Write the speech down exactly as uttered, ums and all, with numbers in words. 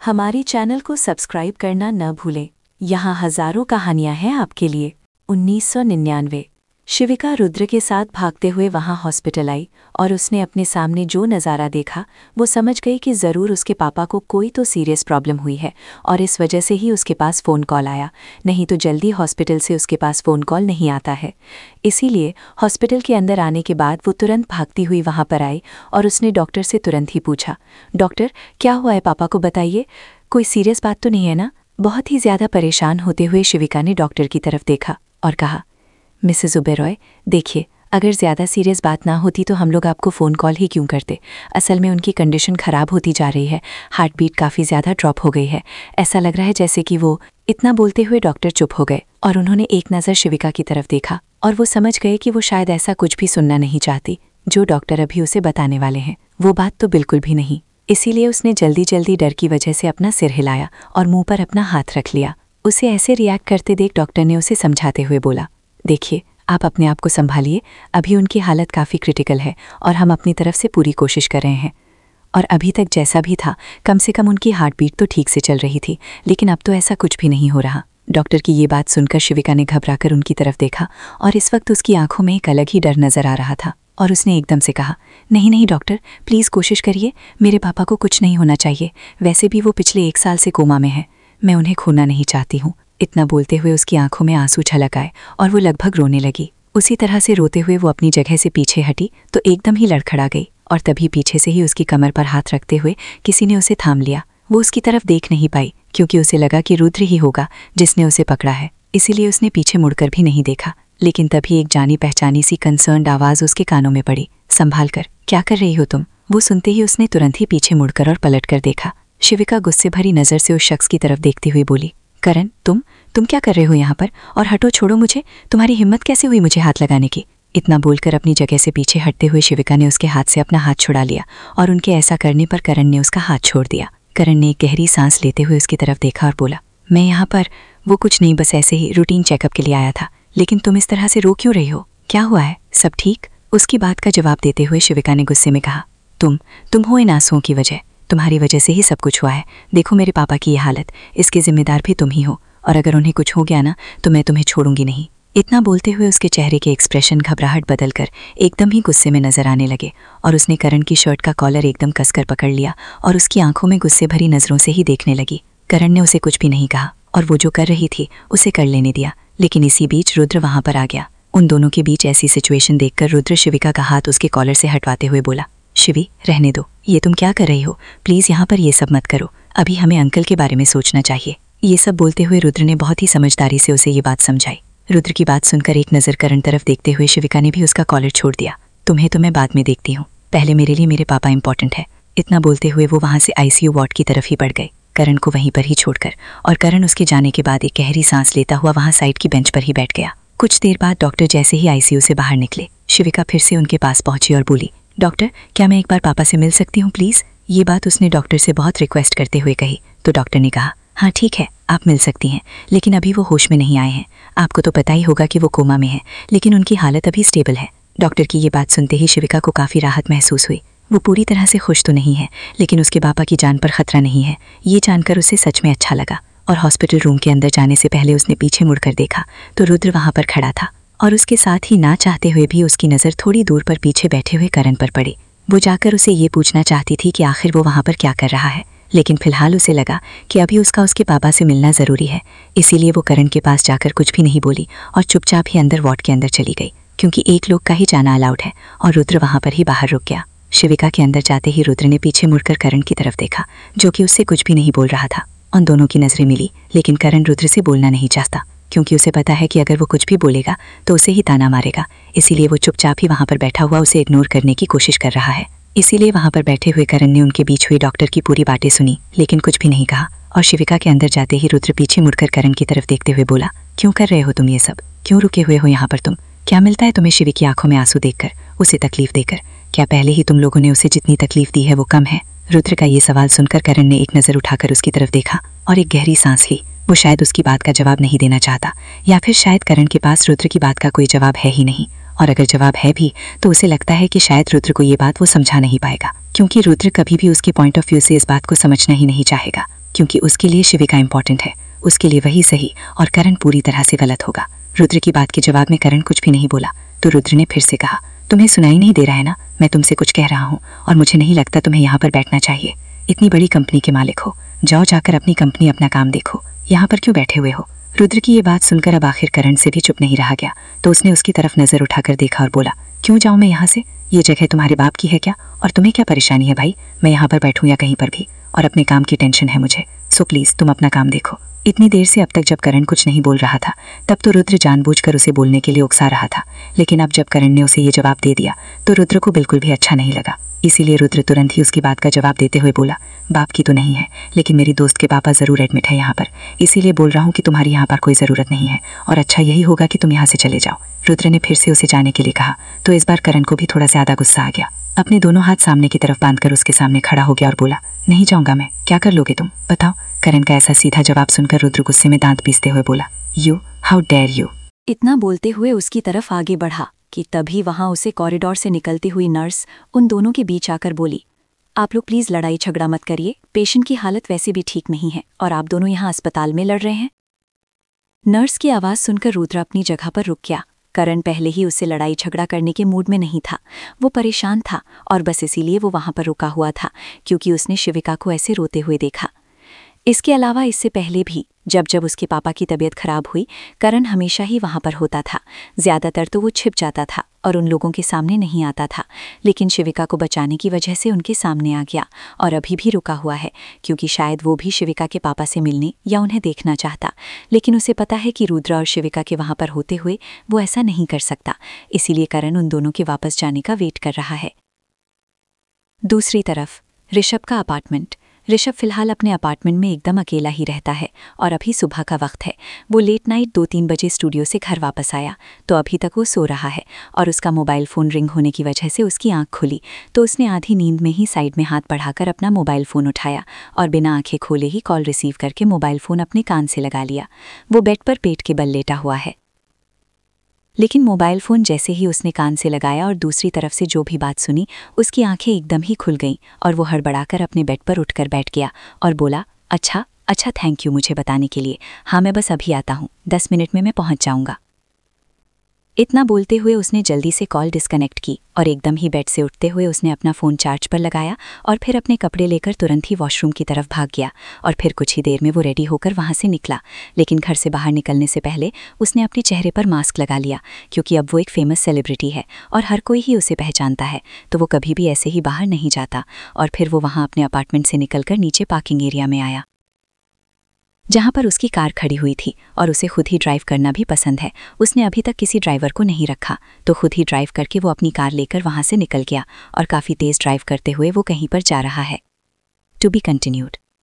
हमारे चैनल को सब्सक्राइब करना न भूलें। यहाँ हजारों कहानियाँ हैं आपके लिए। उन्नीस सौ निन्यानवे शिविका रुद्र के साथ भागते हुए वहाँ हॉस्पिटल आई और उसने अपने सामने जो नज़ारा देखा वो समझ गई कि ज़रूर उसके पापा को कोई तो सीरियस प्रॉब्लम हुई है और इस वजह से ही उसके पास फ़ोन कॉल आया, नहीं तो जल्दी हॉस्पिटल से उसके पास फ़ोन कॉल नहीं आता है। इसीलिए हॉस्पिटल के अंदर आने के बाद वो तुरंत भागती हुई वहाँ पर आई और उसने डॉक्टर से तुरंत ही पूछा, डॉक्टर क्या हुआ है पापा को, बताइए, कोई सीरियस बात तो नहीं है ना। बहुत ही ज़्यादा परेशान होते हुए शिविका ने डॉक्टर की तरफ देखा और कहा, मिसेस ओबेरॉय, देखिए, अगर ज़्यादा सीरियस बात ना होती तो हम लोग आपको फ़ोन कॉल ही क्यों करते। असल में उनकी कंडीशन ख़राब होती जा रही है, हार्ट बीट काफ़ी ज़्यादा ड्रॉप हो गई है, ऐसा लग रहा है जैसे कि वो। इतना बोलते हुए डॉक्टर चुप हो गए और उन्होंने एक नज़र शिविका की तरफ देखा और वो समझ गए कि वो शायद ऐसा कुछ भी सुनना नहीं चाहती जो डॉक्टर अभी उसे बताने वाले हैं। वो बात तो बिल्कुल भी नहीं। इसीलिए उसने जल्दी जल्दी डर की वजह से अपना सिर हिलाया और मुंह पर अपना हाथ रख लिया। उसे ऐसे रिएक्ट करते देख डॉक्टर ने उसे समझाते हुए बोला, देखिए, आप अपने आप को संभालिए, अभी उनकी हालत काफ़ी क्रिटिकल है और हम अपनी तरफ से पूरी कोशिश कर रहे हैं। और अभी तक जैसा भी था, कम से कम उनकी हार्ट बीट तो ठीक से चल रही थी, लेकिन अब तो ऐसा कुछ भी नहीं हो रहा। डॉक्टर की ये बात सुनकर शिविका ने घबराकर उनकी तरफ देखा और इस वक्त उसकी आंखों में एक अलग ही डर नजर आ रहा था और उसने एकदम से कहा, नहीं नहीं डॉक्टर, प्लीज़ कोशिश करिए, मेरे पापा को कुछ नहीं होना चाहिए। वैसे भी वो पिछले एक साल से कोमा में है, मैं उन्हें खोना नहीं चाहती हूँ। इतना बोलते हुए उसकी आंखों में आंसू छलक आए और वो लगभग रोने लगी। उसी तरह से रोते हुए वो अपनी जगह से पीछे हटी तो एकदम ही लड़खड़ा गई और तभी पीछे से ही उसकी कमर पर हाथ रखते हुए किसी ने उसे थाम लिया। वो उसकी तरफ देख नहीं पाई क्योंकि उसे लगा कि रुद्र ही होगा जिसने उसे पकड़ा है, इसीलिए उसने पीछे मुड़कर भी नहीं देखा। लेकिन तभी एक जानी पहचानी सी कंसर्न्ड आवाज़ उसके कानों में पड़ी, संभाल कर, क्या कर रही हो तुम। वो सुनते ही उसने तुरंत ही पीछे मुड़कर और पलट कर देखा। शिविका गुस्से भरी नज़र से उस शख्स की तरफ देखती हुई बोली, करण, तुम तुम क्या कर रहे हो यहाँ पर, और हटो, छोड़ो मुझे, तुम्हारी हिम्मत कैसे हुई मुझे हाथ लगाने की। इतना बोलकर अपनी जगह से पीछे हटते हुए शिविका ने उसके हाथ से अपना हाथ छुड़ा लिया और उनके ऐसा करने पर करण ने उसका हाथ छोड़ दिया। करण ने एक गहरी सांस लेते हुए उसकी तरफ देखा और बोला, मैं यहाँ पर, वो कुछ नहीं, बस ऐसे ही रूटीन चेकअप के लिए आया था। लेकिन तुम इस तरह से रो क्यों रही हो, क्या हुआ है, सब ठीक। उसकी बात का जवाब देते हुए शिविका ने गुस्से में कहा, तुम तुम हो इन आंसुओं की वजह, तुम्हारी वजह से ही सब कुछ हुआ है। देखो मेरे पापा की ये हालत, इसके जिम्मेदार भी तुम ही हो, और अगर उन्हें कुछ हो गया ना तो मैं तुम्हें छोड़ूंगी नहीं। इतना बोलते हुए उसके चेहरे के एक्सप्रेशन घबराहट बदलकर एकदम ही गुस्से में नजर आने लगे और उसने करण की शर्ट का कॉलर एकदम कसकर पकड़ लिया और उसकी आंखों में गुस्से भरी नज़रों से ही देखने लगी। करण ने उसे कुछ भी नहीं कहा और वो जो कर रही थी उसे कर लेने दिया। लेकिन इसी बीच रुद्र वहां पर आ गया। उन दोनों के बीच ऐसी सिचुएशन देखकर रुद्र शिविका का हाथ उसके कॉलर से हटवाते हुए बोला, शिवी, रहने दो, ये तुम क्या कर रही हो, प्लीज़ यहाँ पर ये सब मत करो, अभी हमें अंकल के बारे में सोचना चाहिए। ये सब बोलते हुए रुद्र ने बहुत ही समझदारी से उसे ये बात समझाई। रुद्र की बात सुनकर एक नज़र करण तरफ देखते हुए शिविका ने भी उसका कॉलर छोड़ दिया। तुम्हें तो मैं बाद में देखती हूँ, पहले मेरे लिए मेरे पापा इंपॉर्टेंट है। इतना बोलते हुए वो वहाँ से आईसीयू वार्ड की तरफ ही बढ़ गए, करण को वहीं पर ही छोड़कर, और करण उसके जाने के बाद एक गहरी सांस लेता हुआ वहाँ साइड की बेंच पर ही बैठ गया। कुछ देर बाद डॉक्टर जैसे ही आईसीयू से बाहर निकले, शिविका फिर से उनके पास पहुंची और बोली, डॉक्टर, क्या मैं एक बार पापा से मिल सकती हूँ प्लीज़। ये बात उसने डॉक्टर से बहुत रिक्वेस्ट करते हुए कही तो डॉक्टर ने कहा, हाँ ठीक है, आप मिल सकती हैं, लेकिन अभी वो होश में नहीं आए हैं। आपको तो पता ही होगा कि वो कोमा में है, लेकिन उनकी हालत अभी स्टेबल है। डॉक्टर की ये बात सुनते ही शिविका को काफ़ी राहत महसूस हुई। वो पूरी तरह से खुश तो नहीं है, लेकिन उसके पापा की जान पर खतरा नहीं है, ये जानकर उसे सच में अच्छा लगा। और हॉस्पिटल रूम के अंदर जाने से पहले उसने पीछे मुड़कर देखा तो रुद्र वहाँ पर खड़ा था और उसके साथ ही ना चाहते हुए भी उसकी नज़र थोड़ी दूर पर पीछे बैठे हुए करण पर पड़ी। वो जाकर उसे ये पूछना चाहती थी कि आखिर वो वहाँ पर क्या कर रहा है, लेकिन फिलहाल उसे लगा कि अभी उसका उसके पापा से मिलना ज़रूरी है। इसीलिए वो करण के पास जाकर कुछ भी नहीं बोली और चुपचाप ही अंदर वार्ड के अंदर चली गई, क्योंकि एक लोग का ही जाना अलाउड है, और रुद्र वहाँ पर ही बाहर रुक गया। शिविका के अंदर जाते ही रुद्र ने पीछे मुड़कर करण की तरफ देखा, जो कि उससे कुछ भी नहीं बोल रहा था। उन दोनों की नज़रें मिली, लेकिन करण रुद्र से बोलना नहीं चाहता, क्योंकि उसे पता है कि अगर वो कुछ भी बोलेगा तो उसे ही ताना मारेगा। इसीलिए वो चुपचाप ही वहाँ पर बैठा हुआ उसे इग्नोर करने की कोशिश कर रहा है। इसीलिए वहाँ पर बैठे हुए करण ने उनके बीच हुई डॉक्टर की पूरी बातें सुनी, लेकिन कुछ भी नहीं कहा। और शिविका के अंदर जाते ही रुद्र पीछे मुड़कर करण की तरफ देखते हुए बोला, क्यों कर रहे हो तुम ये सब, क्यों रुके हुए हो यहाँ पर तुम, क्या मिलता है तुम्हें शिवी की आंखों में आंसू देखकर, उसे तकलीफ देकर। क्या पहले ही तुम लोगों ने उसे जितनी तकलीफ दी है वो कम है। रुद्र का ये सवाल सुनकर करण ने एक नज़र उठाकर उसकी तरफ देखा और एक गहरी सांस ली। वो शायद उसकी बात का जवाब नहीं देना चाहता, या फिर शायद करण के पास रुद्र की बात का कोई जवाब है ही नहीं, और अगर जवाब है भी तो उसे लगता है कि शायद रुद्र को ये बात वो समझा नहीं पाएगा, क्योंकि रुद्र कभी भी उसके पॉइंट ऑफ व्यू से इस बात को समझना ही नहीं चाहेगा। क्योंकि उसके लिए शिविका इंपॉर्टेंट है, उसके लिए वही सही और करण पूरी तरह से गलत होगा। रुद्र की बात के जवाब में करण कुछ भी नहीं बोला तो रुद्र ने फिर से कहा, तुम्हें सुनाई नहीं दे रहा है ना, मैं तुमसे कुछ कह रहा हूँ और मुझे नहीं लगता तुम्हें यहाँ पर बैठना चाहिए। इतनी बड़ी कंपनी के मालिक हो, जाओ जाकर अपनी कंपनी अपना काम देखो, यहाँ पर क्यों बैठे हुए हो। रुद्र की ये बात सुनकर अब आखिर करण से भी चुप नहीं रहा गया तो उसने उसकी तरफ नजर उठाकर देखा और बोला, क्यों जाऊँ मैं यहाँ से, ये जगह तुम्हारे बाप की है क्या, और तुम्हें क्या परेशानी है भाई, मैं यहाँ पर बैठूँ या कहीं पर भी, और अपने काम की टेंशन है मुझे, सो प्लीज तुम अपना काम देखो। इतनी देर से अब तक जब करण कुछ नहीं बोल रहा था तब तो रुद्र जानबूझकर उसे बोलने के लिए उकसा रहा था, लेकिन अब जब करण ने उसे ये जवाब दे दिया तो रुद्र को बिल्कुल भी अच्छा नहीं लगा। इसीलिए रुद्र तुरंत ही उसकी बात का जवाब देते हुए बोला, बाप की तो नहीं है, लेकिन मेरी दोस्त के पापा जरूर एडमिट है यहाँ पर, इसीलिए बोल रहा हूँ कि तुम्हारी यहाँ पर कोई ज़रूरत नहीं है और अच्छा यही होगा कि तुम यहाँ से चले जाओ। रुद्र ने फिर से उसे जाने के लिए कहा तो इस बार करण को भी थोड़ा ज़्यादा गुस्सा आ गया। अपने दोनों हाथ सामने की तरफ बांधकर उसके सामने खड़ा हो गया और बोला, नहीं जाऊँगा मैं, क्या कर लोगे तुम, बताओ। करण का ऐसा सीधा जवाब सुनकर रुद्र गुस्से में दांत पीसते हुए बोला, यू हाउ डेयर यू। इतना बोलते हुए उसकी तरफ आगे बढ़ा कि तभी वहां उसे कॉरिडोर से निकलती हुई नर्स उन दोनों के बीच आकर बोली, आप लोग प्लीज लड़ाई झगड़ा मत करिए, पेशेंट की हालत वैसे भी ठीक नहीं है और आप दोनों यहाँ अस्पताल में लड़ रहे हैं। नर्स की आवाज़ सुनकर रुद्र अपनी जगह पर रुक गया। करण पहले ही उससे लड़ाई झगड़ा करने के मूड में नहीं था, वो परेशान था और बस इसीलिए वो वहां पर रुका हुआ था क्योंकि उसने शिविका को ऐसे रोते हुए देखा। इसके अलावा इससे पहले भी जब जब उसके पापा की तबीयत खराब हुई करण हमेशा ही वहां पर होता था। ज़्यादातर तो वो छिप जाता था और उन लोगों के सामने नहीं आता था, लेकिन शिविका को बचाने की वजह से उनके सामने आ गया और अभी भी रुका हुआ है क्योंकि शायद वो भी शिविका के पापा से मिलने या उन्हें देखना चाहता, लेकिन उसे पता है कि रुद्र और शिविका के वहां पर होते हुए वो ऐसा नहीं कर सकता। इसीलिए करण उन दोनों के वापस जाने का वेट कर रहा है। दूसरी तरफ ऋषभ का अपार्टमेंट। ऋषभ फिलहाल अपने अपार्टमेंट में एकदम अकेला ही रहता है और अभी सुबह का वक्त है। वो लेट नाइट दो तीन बजे स्टूडियो से घर वापस आया तो अभी तक वो सो रहा है और उसका मोबाइल फ़ोन रिंग होने की वजह से उसकी आंख खुली तो उसने आधी नींद में ही साइड में हाथ बढ़ाकर अपना मोबाइल फ़ोन उठाया और बिना आंखें खोले ही कॉल रिसीव करके मोबाइल फ़ोन अपने कान से लगा लिया। वो बेड पर पेट के बल लेटा हुआ है, लेकिन मोबाइल फ़ोन जैसे ही उसने कान से लगाया और दूसरी तरफ से जो भी बात सुनी उसकी आंखें एकदम ही खुल गईं और वो हड़बड़ाकर अपने बेड पर उठकर बैठ गया और बोला, अच्छा अच्छा थैंक यू मुझे बताने के लिए, हाँ मैं बस अभी आता हूँ, दस मिनट में मैं पहुँच जाऊँगा। इतना बोलते हुए उसने जल्दी से कॉल डिस्कनेक्ट की और एकदम ही बेड से उठते हुए उसने अपना फ़ोन चार्ज पर लगाया और फिर अपने कपड़े लेकर तुरंत ही वॉशरूम की तरफ भाग गया और फिर कुछ ही देर में वो रेडी होकर वहाँ से निकला। लेकिन घर से बाहर निकलने से पहले उसने अपने चेहरे पर मास्क लगा लिया क्योंकि अब वो एक फेमस सेलिब्रिटी है और हर कोई ही उसे पहचानता है, तो वो कभी भी ऐसे ही बाहर नहीं जाता। और फिर वो वहाँ अपने अपार्टमेंट से निकलकर नीचे पार्किंग एरिया में आया जहाँ पर उसकी कार खड़ी हुई थी और उसे खुद ही ड्राइव करना भी पसंद है। उसने अभी तक किसी ड्राइवर को नहीं रखा तो खुद ही ड्राइव करके वो अपनी कार लेकर वहाँ से निकल गया और काफ़ी तेज़ ड्राइव करते हुए वो कहीं पर जा रहा है। To be continued.